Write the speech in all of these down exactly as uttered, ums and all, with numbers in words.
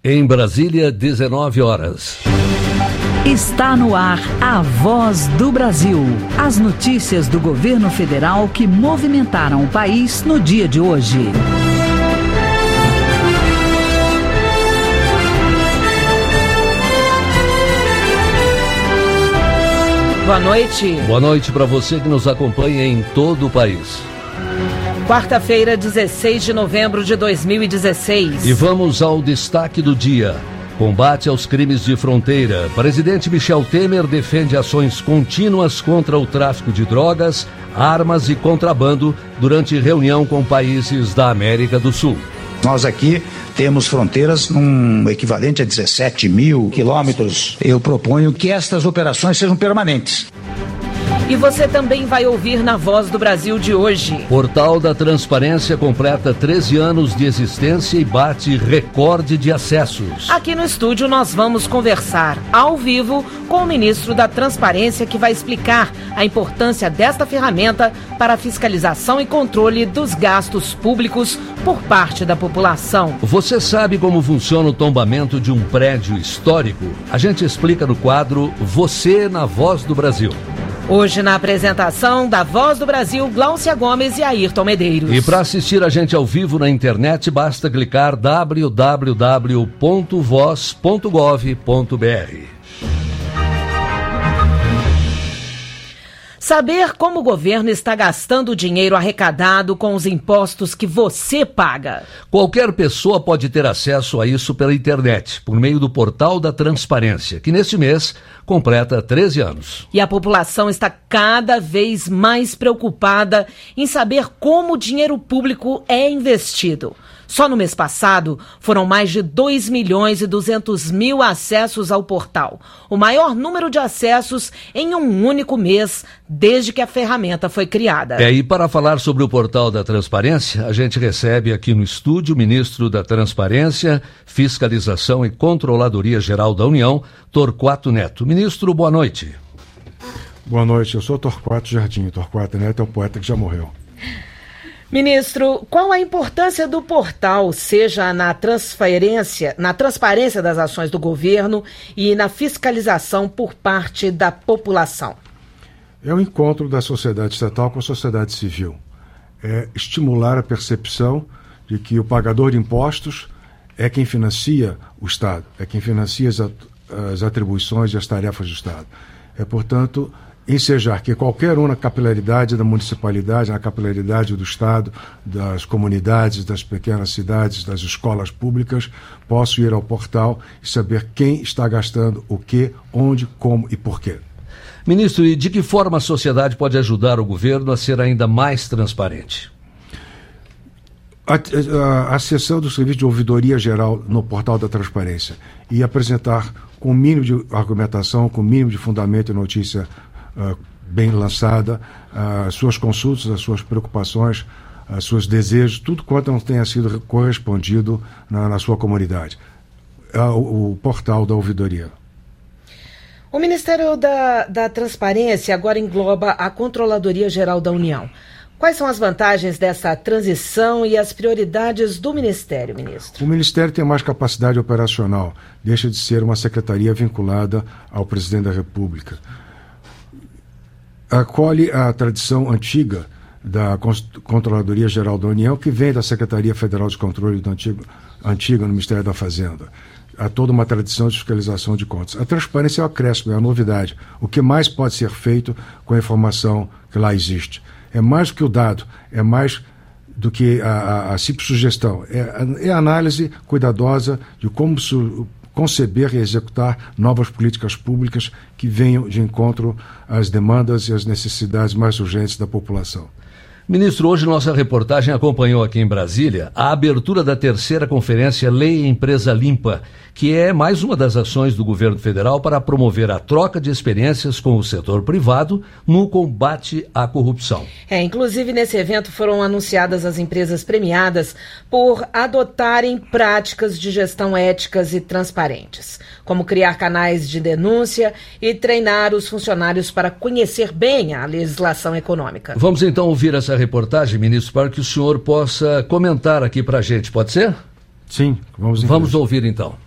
Em Brasília, dezenove horas. Está no ar a Voz do Brasil. As notícias do governo federal que movimentaram o país no dia de hoje. Boa noite. Boa noite para você que nos acompanha em todo o país. Quarta-feira, dezesseis de novembro de dois mil e dezesseis. E vamos ao destaque do dia. Combate aos crimes de fronteira. Presidente Michel Temer defende ações contínuas contra o tráfico de drogas, armas e contrabando durante reunião com países da América do Sul. Nós aqui temos fronteiras num equivalente a dezessete mil quilômetros. Eu proponho que estas operações sejam permanentes. E você também vai ouvir na Voz do Brasil de hoje. Portal da Transparência completa treze anos de existência e bate recorde de acessos. Aqui no estúdio nós vamos conversar ao vivo com o ministro da Transparência, que vai explicar a importância desta ferramenta para a fiscalização e controle dos gastos públicos por parte da população. Você sabe como funciona o tombamento de um prédio histórico? A gente explica no quadro Você na Voz do Brasil. Hoje, na apresentação da Voz do Brasil, Gláucia Gomes e Ayrton Medeiros. E para assistir a gente ao vivo na internet, basta clicar w w w ponto voz ponto gov ponto b r. Saber como o governo está gastando o dinheiro arrecadado com os impostos que você paga. Qualquer pessoa pode ter acesso a isso pela internet, por meio do Portal da Transparência, que neste mês completa treze anos. E a população está cada vez mais preocupada em saber como o dinheiro público é investido. Só no mês passado, foram mais de dois milhões e duzentos mil acessos ao portal. O maior número de acessos em um único mês, desde que a ferramenta foi criada. É, e para falar sobre o Portal da Transparência, a gente recebe aqui no estúdio o ministro da Transparência, Fiscalização e Controladoria Geral da União, Torquato Neto. Ministro, boa noite. Boa noite, eu sou Torquato Jardim. Torquato Neto é o poeta que já morreu. Ministro, qual a importância do portal, seja na transferência, na transparência das ações do governo e na fiscalização por parte da população? É o encontro da sociedade estatal com a sociedade civil. É estimular a percepção de que o pagador de impostos é quem financia o Estado, é quem financia as, as atribuições e as tarefas do Estado. É, portanto, ensejar que qualquer um na capilaridade da municipalidade, na capilaridade do Estado, das comunidades, das pequenas cidades, das escolas públicas, possa ir ao portal e saber quem está gastando o quê, onde, como e por quê. Ministro, e de que forma a sociedade pode ajudar o governo a ser ainda mais transparente? A, a, a sessão do Serviço de Ouvidoria Geral no Portal da Transparência e apresentar com o mínimo de argumentação, com o mínimo de fundamento e notícia Uh, bem lançada, uh, as suas consultas, as suas preocupações, os seus desejos, tudo quanto não tenha sido correspondido na, na sua comunidade. Uh, o, o portal da ouvidoria. O Ministério da, da Transparência agora engloba a Controladoria Geral da União. Quais são as vantagens dessa transição e as prioridades do Ministério, ministro? O Ministério tem mais capacidade operacional, deixa de ser uma secretaria vinculada ao Presidente da República. Acolhe a tradição antiga da Controladoria Geral da União, que vem da Secretaria Federal de Controle do antigo, antiga no Ministério da Fazenda. Há toda uma tradição de fiscalização de contas. A transparência é o acréscimo, é a novidade. O que mais pode ser feito com a informação que lá existe? É mais do que o dado, é mais do que a, a, a simples sugestão. É, é a análise cuidadosa de como su, conceber e executar novas políticas públicas que venham de encontro às demandas e às necessidades mais urgentes da população. Ministro, hoje nossa reportagem acompanhou aqui em Brasília a abertura da terceira conferência Lei Empresa Limpa, que é mais uma das ações do governo federal para promover a troca de experiências com o setor privado no combate à corrupção. É, inclusive nesse evento foram anunciadas as empresas premiadas por adotarem práticas de gestão éticas e transparentes, como criar canais de denúncia e treinar os funcionários para conhecer bem a legislação econômica. Vamos então ouvir essa reportagem, ministro, para que o senhor possa comentar aqui para a gente, pode ser? Sim, vamos Vamos ouvir então.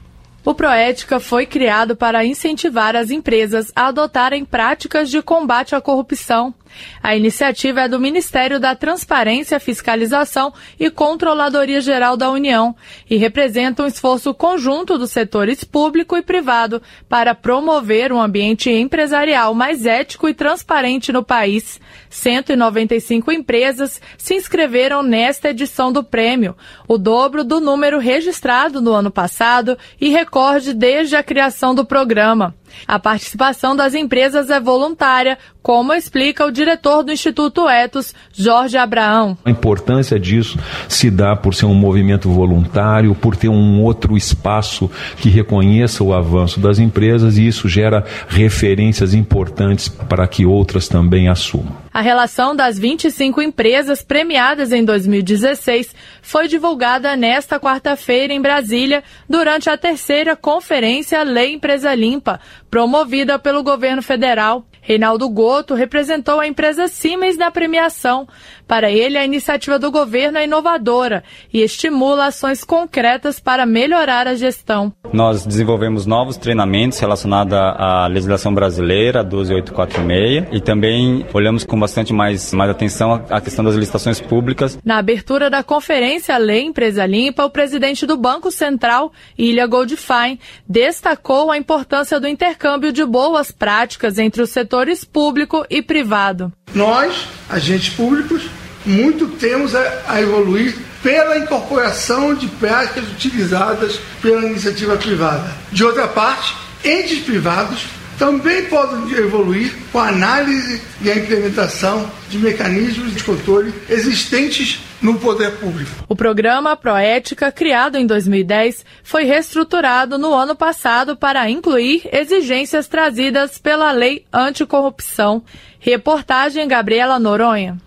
O Proética foi criado para incentivar as empresas a adotarem práticas de combate à corrupção. A iniciativa é do Ministério da Transparência, Fiscalização e Controladoria Geral da União e representa um esforço conjunto dos setores público e privado para promover um ambiente empresarial mais ético e transparente no país. cento e noventa e cinco empresas se inscreveram nesta edição do prêmio, o dobro do número registrado no ano passado e recorde desde a criação do programa. A participação das empresas é voluntária, como explica o diretor do Instituto Ethos, Jorge Abraão. A importância disso se dá por ser um movimento voluntário, por ter um outro espaço que reconheça o avanço das empresas, e isso gera referências importantes para que outras também assumam. A relação das vinte e cinco empresas premiadas em dois mil e dezesseis foi divulgada nesta quarta-feira em Brasília, durante a terceira Conferência Lei Empresa Limpa, promovida pelo governo federal. Reinaldo Goto representou a empresa Siemens na premiação. Para ele, a iniciativa do governo é inovadora e estimula ações concretas para melhorar a gestão. Nós desenvolvemos novos treinamentos relacionados à legislação brasileira, doze mil oitocentos e quarenta e seis, e também olhamos com bastante mais, mais atenção à questão das licitações públicas. Na abertura da conferência Lei Empresa Limpa, o presidente do Banco Central, Ilha Goldfein, destacou a importância do intercâmbio de boas práticas entre os setores público e privado. Nós, agentes públicos, muito temos a, a evoluir pela incorporação de práticas utilizadas pela iniciativa privada. De outra parte, entes privados também podem evoluir com a análise e a implementação de mecanismos de controle existentes no poder público. O programa Proética, criado em dois mil e dez, foi reestruturado no ano passado para incluir exigências trazidas pela Lei Anticorrupção. Reportagem Gabriela Noronha.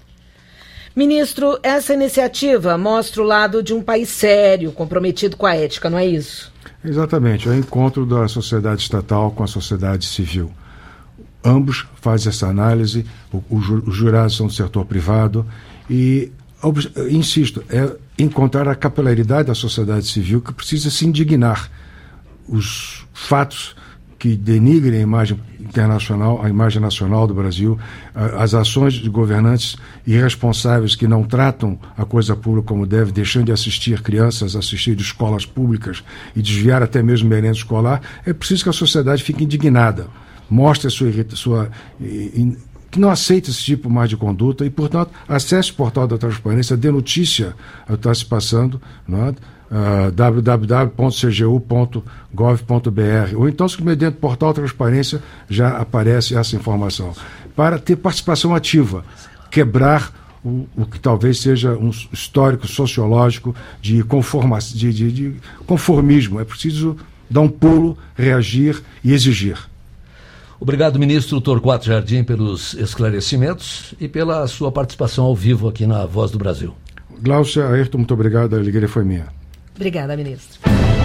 Ministro, essa iniciativa mostra o lado de um país sério, comprometido com a ética, não é isso? Exatamente, é o encontro da sociedade estatal com a sociedade civil. Ambos fazem essa análise, o, o, os jurados são do setor privado e, insisto, é encontrar a capilaridade da sociedade civil que precisa se indignar. Os fatos que denigrem a imagem internacional, a imagem nacional do Brasil, as ações de governantes irresponsáveis que não tratam a coisa pública como deve, deixando de assistir crianças, assistir de escolas públicas e desviar até mesmo merenda escolar, é preciso que a sociedade fique indignada, mostre a sua, sua que não aceita esse tipo mais de conduta e, portanto, acesse o portal da transparência, dê notícia ao que está se passando, não é? Uh, w w w ponto c g u ponto gov ponto b r, ou então, se mediante o portal Transparência já aparece essa informação, para ter participação ativa, quebrar o, o que talvez seja um histórico sociológico de, conforma, de, de, de conformismo. É preciso dar um pulo, reagir e exigir. Obrigado, ministro Torquato Jardim, pelos esclarecimentos e pela sua participação ao vivo aqui na Voz do Brasil. Glaucia, Ayrton, muito obrigado, a alegria foi minha. Obrigada, ministro.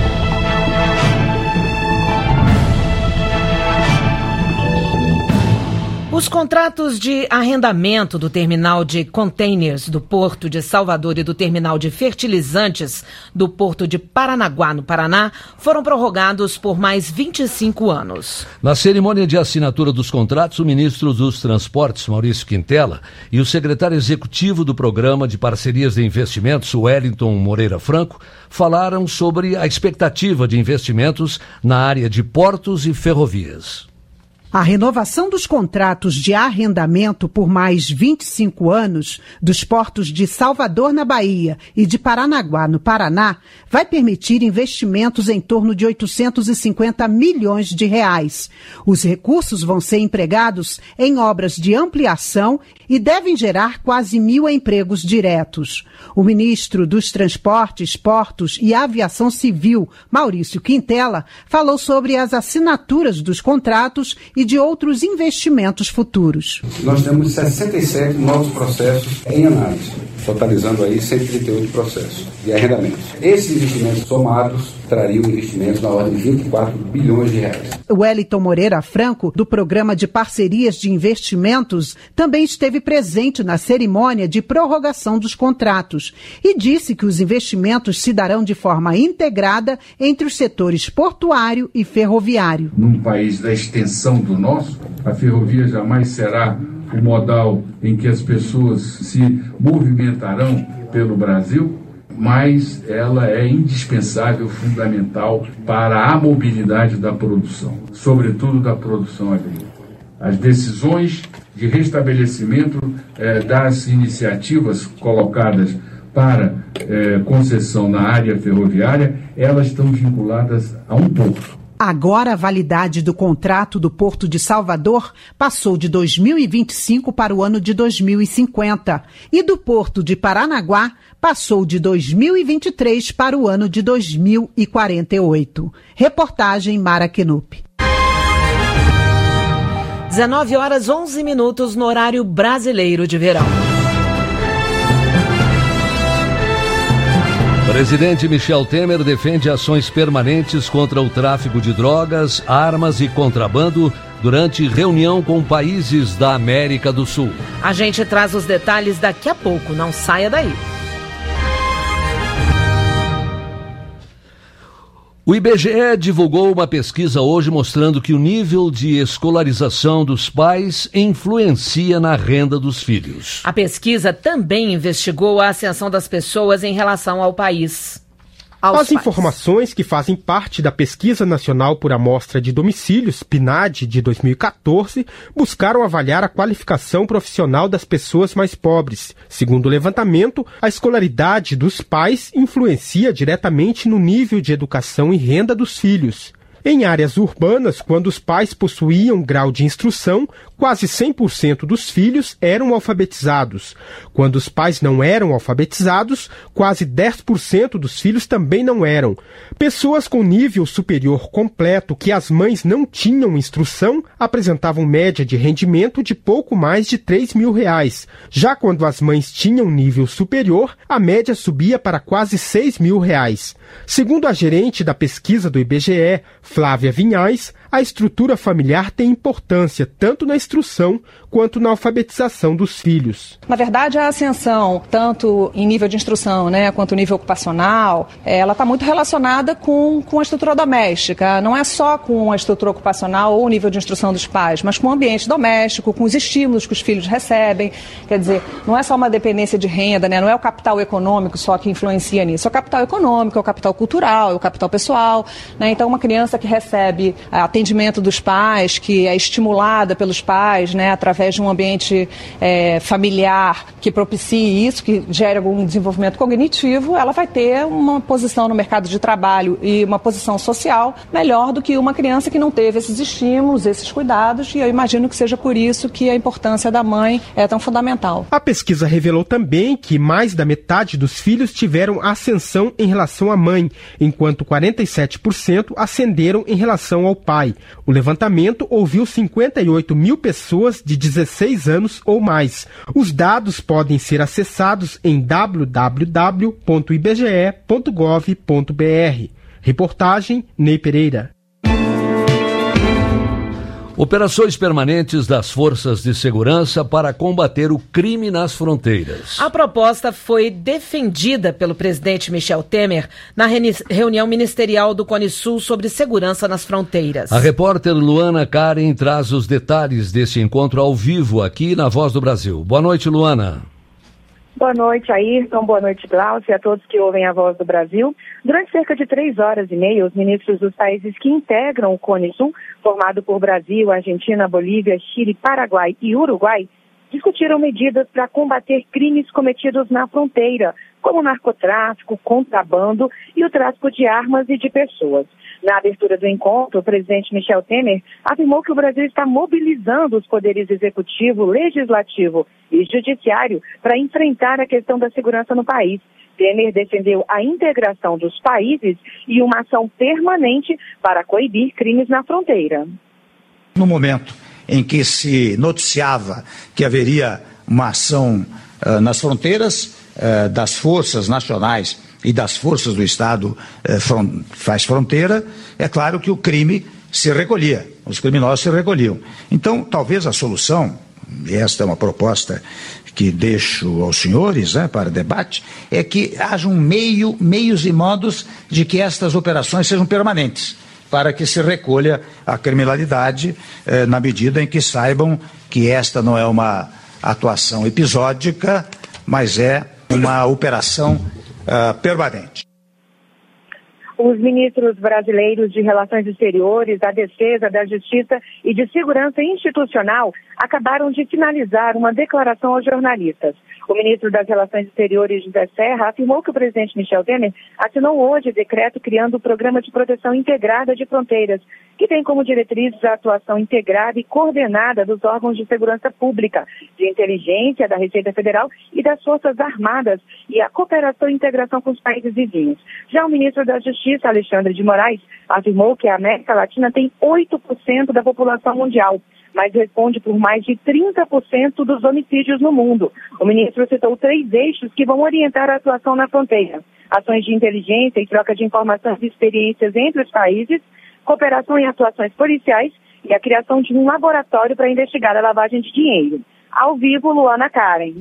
Os contratos de arrendamento do terminal de containers do Porto de Salvador e do terminal de fertilizantes do Porto de Paranaguá, no Paraná, foram prorrogados por mais vinte e cinco anos. Na cerimônia de assinatura dos contratos, o ministro dos Transportes, Maurício Quintela, e o secretário executivo do Programa de Parcerias de Investimentos, Wellington Moreira Franco, falaram sobre a expectativa de investimentos na área de portos e ferrovias. A renovação dos contratos de arrendamento por mais vinte e cinco anos dos portos de Salvador, na Bahia, e de Paranaguá, no Paraná, vai permitir investimentos em torno de oitocentos e cinquenta milhões de reais. Os recursos vão ser empregados em obras de ampliação e devem gerar quase mil empregos diretos. O ministro dos Transportes, Portos e Aviação Civil, Maurício Quintela, falou sobre as assinaturas dos contratos e de outros investimentos futuros. Nós temos sessenta e sete novos processos em análise. totalizando aí cento e trinta e oito processos de arrendamentos. Esses investimentos somados trariam investimentos na ordem de vinte e quatro bilhões de reais. Wellington Moreira Franco, do Programa de Parcerias de Investimentos, também esteve presente na cerimônia de prorrogação dos contratos e disse que os investimentos se darão de forma integrada entre os setores portuário e ferroviário. Num país da extensão do nosso, a ferrovia jamais será o modal em que as pessoas se movimentarão pelo Brasil, mas ela é indispensável, fundamental para a mobilidade da produção, sobretudo da produção agrícola. As decisões de restabelecimento eh, das iniciativas colocadas para eh, concessão na área ferroviária, elas estão vinculadas a um porto. Agora, a validade do contrato do Porto de Salvador passou de dois mil e vinte e cinco para o ano de dois mil e cinquenta e do Porto de Paranaguá passou de dois mil e vinte e três para o ano de dois mil e quarenta e oito. Reportagem Mara Kenup. dezenove horas onze minutos no horário brasileiro de verão. Presidente Michel Temer defende ações permanentes contra o tráfico de drogas, armas e contrabando durante reunião com países da América do Sul. A gente traz os detalhes daqui a pouco, não saia daí. O I B G E divulgou uma pesquisa hoje mostrando que o nível de escolarização dos pais influencia na renda dos filhos. A pesquisa também investigou a ascensão das pessoas em relação ao país. As pais. Informações que fazem parte da Pesquisa Nacional por Amostra de Domicílios, P N A D, de dois mil e quatorze, buscaram avaliar a qualificação profissional das pessoas mais pobres. Segundo o levantamento, a escolaridade dos pais influencia diretamente no nível de educação e renda dos filhos. Em áreas urbanas, quando os pais possuíam grau de instrução, quase cem por cento dos filhos eram alfabetizados. Quando os pais não eram alfabetizados, quase dez por cento dos filhos também não eram. Pessoas com nível superior completo que as mães não tinham instrução apresentavam média de rendimento de pouco mais de três mil reais. Já quando as mães tinham nível superior, a média subia para quase seis mil reais. Segundo a gerente da pesquisa do I B G E, Flávia Vinhais, a estrutura familiar tem importância tanto na instrução quanto na alfabetização dos filhos. Na verdade, a ascensão, tanto em nível de instrução, né, quanto nível ocupacional, ela está muito relacionada com, com a estrutura doméstica. Não é só com a estrutura ocupacional ou o nível de instrução dos pais, mas com o ambiente doméstico, com os estímulos que os filhos recebem. Quer dizer, não é só uma dependência de renda, né, não é o capital econômico só que influencia nisso. É o capital econômico, é o capital cultural, é o capital pessoal. Né? Então, uma criança que recebe atendimento dos pais, que é estimulada pelos pais, né, através de um ambiente é, familiar que propicie isso, que gere algum desenvolvimento cognitivo, ela vai ter uma posição no mercado de trabalho e uma posição social melhor do que uma criança que não teve esses estímulos, esses cuidados, e eu imagino que seja por isso que a importância da mãe é tão fundamental. A pesquisa revelou também que mais da metade dos filhos tiveram ascensão em relação à mãe, enquanto quarenta e sete por cento ascenderam em relação ao pai. O levantamento ouviu cinquenta e oito mil pessoas de dezesseis anos ou mais. Os dados podem ser acessados em w w w ponto i b g e ponto gov ponto b r. Reportagem Ney Pereira. Operações permanentes das forças de segurança para combater o crime nas fronteiras. A proposta foi defendida pelo presidente Michel Temer na reunião ministerial do Cone Sul sobre segurança nas fronteiras. A repórter Luana Karen traz os detalhes desse encontro ao vivo aqui na Voz do Brasil. Boa noite, Luana. Boa noite, Ayrton. Boa noite, Glaucio, e a todos que ouvem a Voz do Brasil. Durante cerca de três horas e meia, os ministros dos países que integram o Cone Sul, formado por Brasil, Argentina, Bolívia, Chile, Paraguai e Uruguai, discutiram medidas para combater crimes cometidos na fronteira, como o narcotráfico, contrabando e o tráfico de armas e de pessoas. Na abertura do encontro, o presidente Michel Temer afirmou que o Brasil está mobilizando os poderes executivo, legislativo e judiciário para enfrentar a questão da segurança no país. Temer defendeu a integração dos países e uma ação permanente para coibir crimes na fronteira. No momento em que se noticiava que haveria uma ação uh, nas fronteiras, eh, das forças nacionais e das forças do Estado eh, front, faz fronteira, é claro que o crime se recolhia, os criminosos se recolhiam. Então, talvez a solução, e esta é uma proposta que deixo aos senhores, né, para debate, é que haja um meio, meios e modos de que estas operações sejam permanentes, para que se recolha a criminalidade eh, na medida em que saibam que esta não é uma atuação episódica, mas é uma operação uh, permanente. Os ministros brasileiros de Relações Exteriores, da Defesa, da Justiça e de Segurança Institucional acabaram de finalizar uma declaração aos jornalistas. O ministro das Relações Exteriores, José Serra, afirmou que o presidente Michel Temer assinou hoje decreto criando o Programa de Proteção Integrada de Fronteiras, que tem como diretrizes a atuação integrada e coordenada dos órgãos de segurança pública, de inteligência, da Receita Federal e das Forças Armadas e a cooperação e integração com os países vizinhos. Já o ministro da Justiça, Alexandre de Moraes, afirmou que a América Latina tem oito por cento da população mundial, mas responde por mais de trinta por cento dos homicídios no mundo. O ministro citou três eixos que vão orientar a atuação na fronteira: ações de inteligência e troca de informações e experiências entre os países, cooperação em atuações policiais e a criação de um laboratório para investigar a lavagem de dinheiro. Ao vivo, Luana Karen.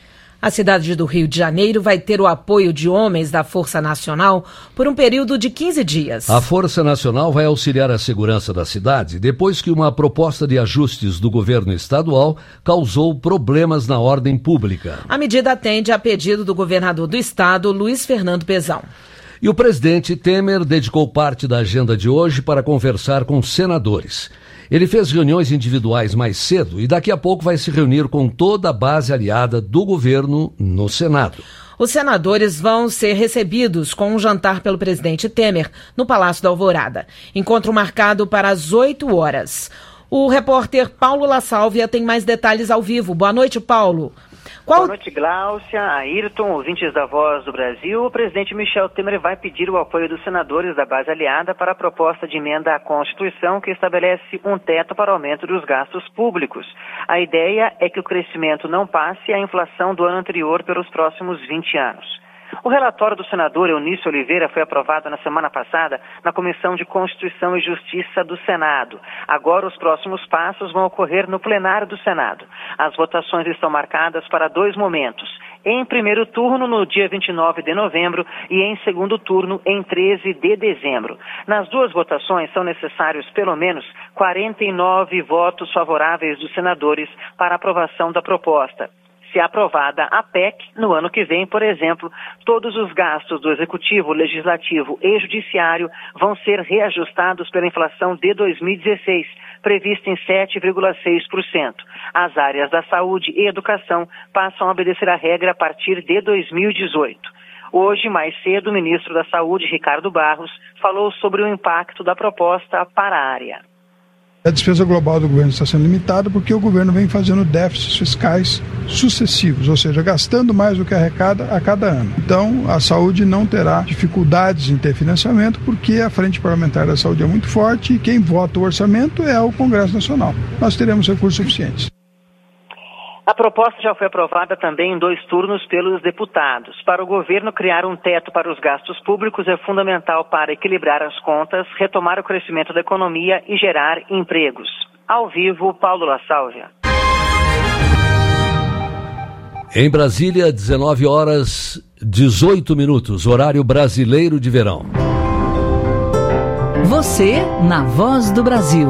A cidade do Rio de Janeiro vai ter o apoio de homens da Força Nacional por um período de quinze dias. A Força Nacional vai auxiliar a segurança da cidade depois que uma proposta de ajustes do governo estadual causou problemas na ordem pública. A medida atende a pedido do governador do estado, Luiz Fernando Pezão. E o presidente Temer dedicou parte da agenda de hoje para conversar com senadores. Ele fez reuniões individuais mais cedo e daqui a pouco vai se reunir com toda a base aliada do governo no Senado. Os senadores vão ser recebidos com um jantar pelo presidente Temer no Palácio da Alvorada. Encontro marcado para as oito horas. O repórter Paulo La Sálvia tem mais detalhes ao vivo. Boa noite, Paulo. Qual... Boa noite, Gláucia, Ayrton, ouvintes da Voz do Brasil. O presidente Michel Temer vai pedir o apoio dos senadores da base aliada para a proposta de emenda à Constituição que estabelece um teto para o aumento dos gastos públicos. A ideia é que o crescimento não passe a inflação do ano anterior pelos próximos vinte anos. O relatório do senador Eunício Oliveira foi aprovado na semana passada na Comissão de Constituição e Justiça do Senado. Agora os próximos passos vão ocorrer no plenário do Senado. As votações estão marcadas para dois momentos: em primeiro turno, no dia vinte e nove de novembro, e em segundo turno, em treze de dezembro. Nas duas votações são necessários pelo menos quarenta e nove votos favoráveis dos senadores para a aprovação da proposta. Se aprovada a P E C, no ano que vem, por exemplo, todos os gastos do Executivo, Legislativo e Judiciário vão ser reajustados pela inflação de dois mil e dezesseis, prevista em sete vírgula seis por cento. As áreas da saúde e educação passam a obedecer a regra a partir de dois mil e dezoito. Hoje, mais cedo, o ministro da Saúde, Ricardo Barros, falou sobre o impacto da proposta para a área. A despesa global do governo está sendo limitada porque o governo vem fazendo déficits fiscais sucessivos, ou seja, gastando mais do que arrecada a cada ano. Então, a saúde não terá dificuldades em ter financiamento porque a Frente Parlamentar da Saúde é muito forte e quem vota o orçamento é o Congresso Nacional. Nós teremos recursos suficientes. A proposta já foi aprovada também em dois turnos pelos deputados. Para o governo, criar um teto para os gastos públicos é fundamental para equilibrar as contas, retomar o crescimento da economia e gerar empregos. Ao vivo, Paulo La Sálvia. Em Brasília, dezenove horas, dezoito minutos, horário brasileiro de verão. Você na Voz do Brasil.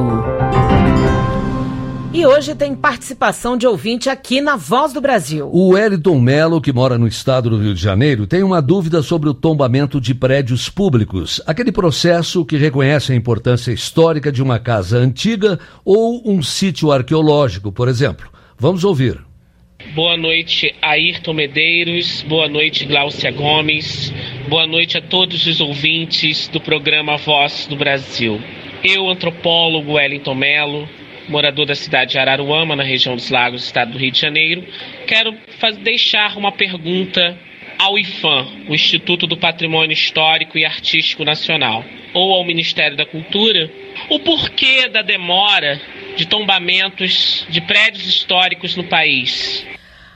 E hoje tem participação de ouvinte aqui na Voz do Brasil. O Wellington Melo, que mora no estado do Rio de Janeiro, tem uma dúvida sobre o tombamento de prédios públicos. Aquele processo que reconhece a importância histórica de uma casa antiga ou um sítio arqueológico, por exemplo. Vamos ouvir. Boa noite, Ayrton Medeiros. Boa noite, Gláucia Gomes. Boa noite a todos os ouvintes do programa Voz do Brasil. Eu, antropólogo Wellington Melo, morador da cidade de Araruama, na região dos Lagos, estado do Rio de Janeiro, quero faz, deixar uma pergunta ao IFAM, o Instituto do Patrimônio Histórico e Artístico Nacional, ou ao Ministério da Cultura, o porquê da demora de tombamentos de prédios históricos no país.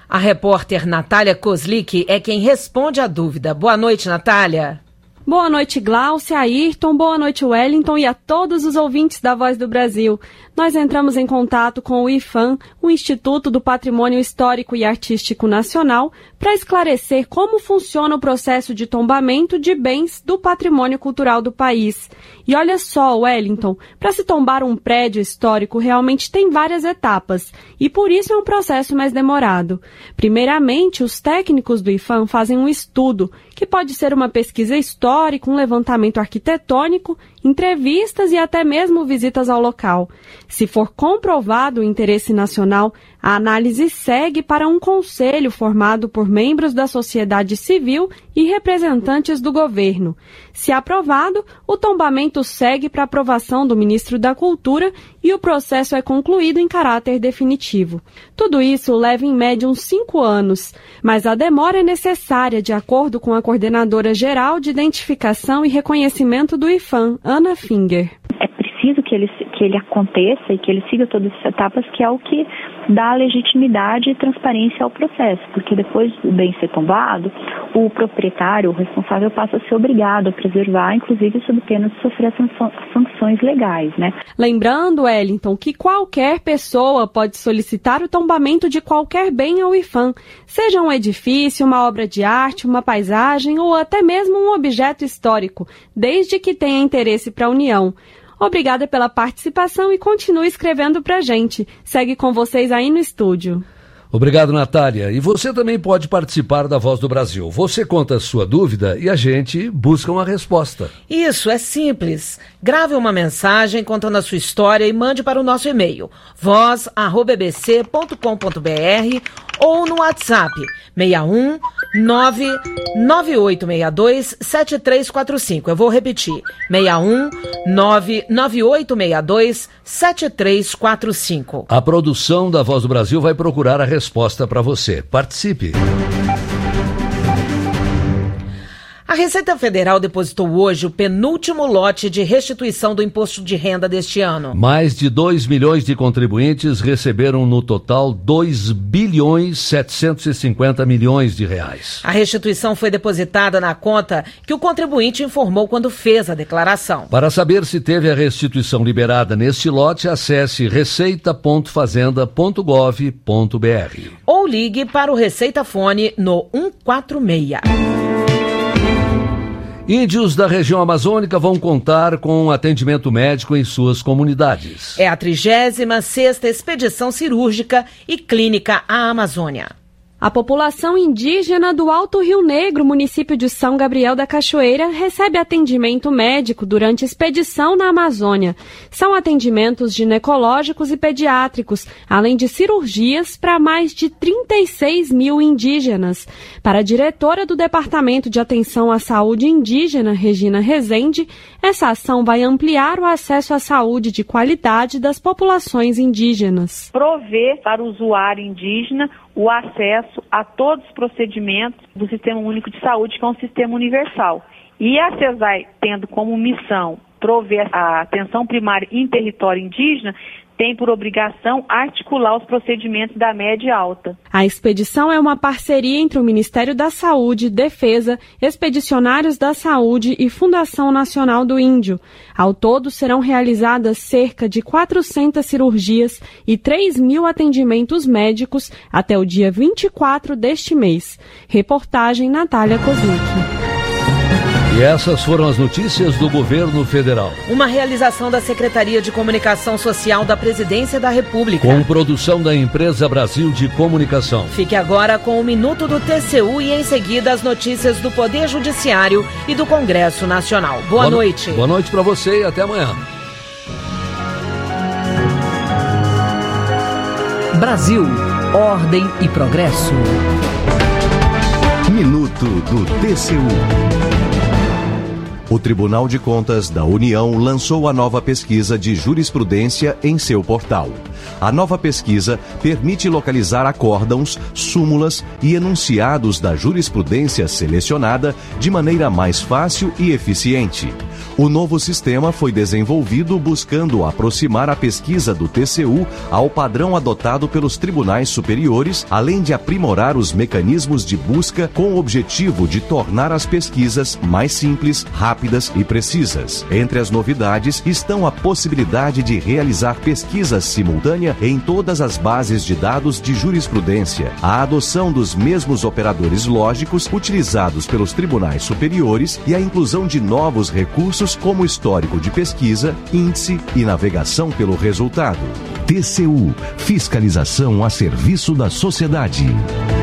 A repórter Natália Kozlik é quem responde a dúvida. Boa noite, Natália. Boa noite, Gláucia, Ayrton, boa noite, Wellington, e a todos os ouvintes da Voz do Brasil. Nós entramos em contato com o IPHAN, o Instituto do Patrimônio Histórico e Artístico Nacional, para esclarecer como funciona o processo de tombamento de bens do patrimônio cultural do país. E olha só, Wellington, para se tombar um prédio histórico realmente tem várias etapas, e por isso é um processo mais demorado. Primeiramente, os técnicos do IPHAN fazem um estudo, que pode ser uma pesquisa histórica, um levantamento arquitetônico, entrevistas e até mesmo visitas ao local. Se for comprovado o interesse nacional, a análise segue para um conselho formado por membros da sociedade civil e representantes do governo. Se aprovado, o tombamento segue para aprovação do ministro da Cultura e o processo é concluído em caráter definitivo. Tudo isso leva em média uns cinco anos, mas a demora é necessária de acordo com a coordenadora geral de identificação e reconhecimento do IPHAN, Ana Finger. É preciso que ele, que ele aconteça e que ele siga todas essas etapas, que é o que dá legitimidade e transparência ao processo, porque depois do bem ser tombado, o proprietário, o responsável, passa a ser obrigado a preservar, inclusive sob pena de sofrer sanções legais, né? Lembrando, Wellington, que qualquer pessoa pode solicitar o tombamento de qualquer bem ao IPHAN, seja um edifício, uma obra de arte, uma paisagem ou até mesmo um objeto histórico, desde que tenha interesse para a União. Obrigada pela participação e continue escrevendo pra gente. Segue com vocês aí no estúdio. Obrigado, Natália. E você também pode participar da Voz do Brasil. Você conta a sua dúvida e a gente busca uma resposta. Isso, é simples. Grave uma mensagem contando a sua história e mande para o nosso e-mail voz arroba b b c ponto com ponto b r ou no WhatsApp seis um nove nove oito seis dois sete três quatro cinco. Eu vou repetir. seis um nove nove oito seis dois sete três quatro cinco. A produção da Voz do Brasil vai procurar a resposta para você. Participe. A Receita Federal depositou hoje o penúltimo lote de restituição do imposto de renda deste ano. Mais de dois milhões de contribuintes receberam no total dois bilhões setecentos e cinquenta milhões de reais. A restituição foi depositada na conta que o contribuinte informou quando fez a declaração. Para saber se teve a restituição liberada neste lote, acesse receita ponto fazenda ponto gov ponto b r. Ou ligue para o Receita Fone no um quatro seis. Índios da região amazônica vão contar com atendimento médico em suas comunidades. É a trigésima sexta expedição cirúrgica e clínica à Amazônia. A população indígena do Alto Rio Negro, município de São Gabriel da Cachoeira, recebe atendimento médico durante expedição na Amazônia. São atendimentos ginecológicos e pediátricos, além de cirurgias para mais de trinta e seis mil indígenas. Para a diretora do Departamento de Atenção à Saúde Indígena, Regina Rezende, essa ação vai ampliar o acesso à saúde de qualidade das populações indígenas. Prover para o usuário indígena o acesso a todos os procedimentos do Sistema Único de Saúde, que é um sistema universal. E a CESAI, tendo como missão prover a atenção primária em território indígena, tem por obrigação articular os procedimentos da média e alta. A expedição é uma parceria entre o Ministério da Saúde, Defesa, Expedicionários da Saúde e Fundação Nacional do Índio. Ao todo, serão realizadas cerca de quatrocentas cirurgias e três mil atendimentos médicos até o dia vinte e quatro deste mês. Reportagem Natália Kozlik. E essas foram as notícias do governo federal. Uma realização da Secretaria de Comunicação Social da Presidência da República. Com produção da Empresa Brasil de Comunicação. Fique agora com o Minuto do T C U e em seguida as notícias do Poder Judiciário e do Congresso Nacional. Boa, boa noite. Boa noite para você e até amanhã. Brasil, ordem e progresso. Minuto do T C U. O Tribunal de Contas da União lançou a nova pesquisa de jurisprudência em seu portal. A nova pesquisa permite localizar acórdãos, súmulas e enunciados da jurisprudência selecionada de maneira mais fácil e eficiente. O novo sistema foi desenvolvido buscando aproximar a pesquisa do T C U ao padrão adotado pelos tribunais superiores, além de aprimorar os mecanismos de busca com o objetivo de tornar as pesquisas mais simples, rápidas e precisas. Entre as novidades estão a possibilidade de realizar pesquisas simultâneas em todas as bases de dados de jurisprudência, a adoção dos mesmos operadores lógicos utilizados pelos tribunais superiores e a inclusão de novos recursos como histórico de pesquisa, índice e navegação pelo resultado. T C U, fiscalização a serviço da sociedade.